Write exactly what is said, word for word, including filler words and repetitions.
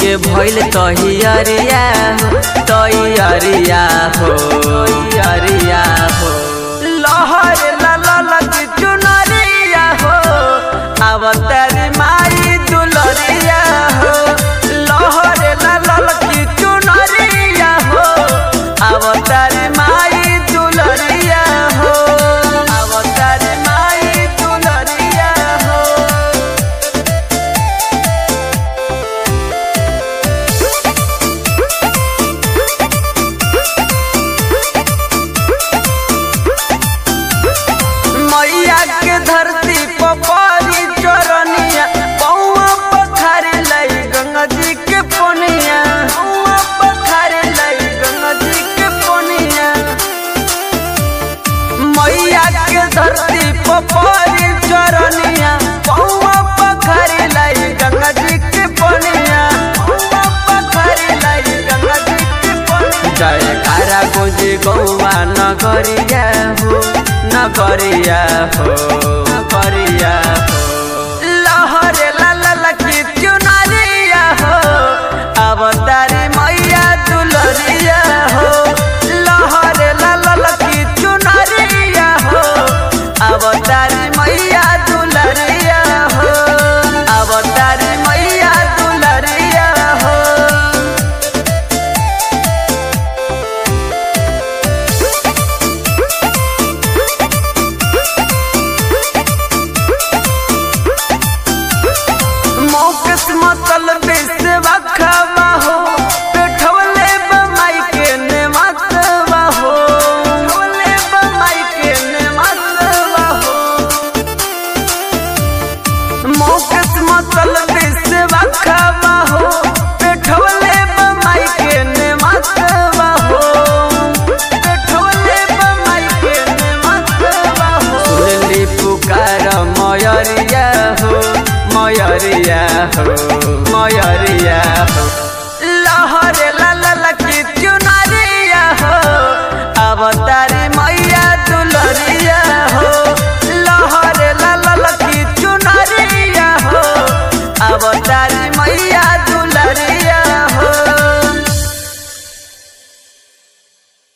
के भइल तहियरिया हो तहियरिया हो तहियरिया हो लहर लाल की चुनरिया हो अवतारी माई दुलरिया हो लहर लाल की चुनरिया हो अवतारी माई दुलरिया हो अवतारी माई दुलरिया हो मैया के धरती पपारी चरनिया पौआ पखारे लई गंगा जी के पोनिया पौआ पखारे लई गंगा जी के पोनिया मैया के धरती पपारी चरनिया पौआ पखारे लई गंगा जी के पोनिया पौआ पखारे लई गंगा जी के पोनिया जय कारा गोजी गौवा नगरिया हो नगरिया हो नगरिया हो लहर लाल की चुनरिया हो अवतारी मैया दुलरिया हो लहर लाल की चुनरिया हो अवतारी मैया दुलरिया हो अवतारी मैया दुलरिया हो मतल बेसवा खावा हो पेठवले बमाई के ने मतवा हो पेठवले बमाई के ने मतवा हो मौकस मतल बेसवा खावा हो पेठवले बमाई के ने मतवा हो पेठवले बमाई के ने मतवा हो सुनली पुकार मयरिया हो मयरिया हो मयरिया हो लहर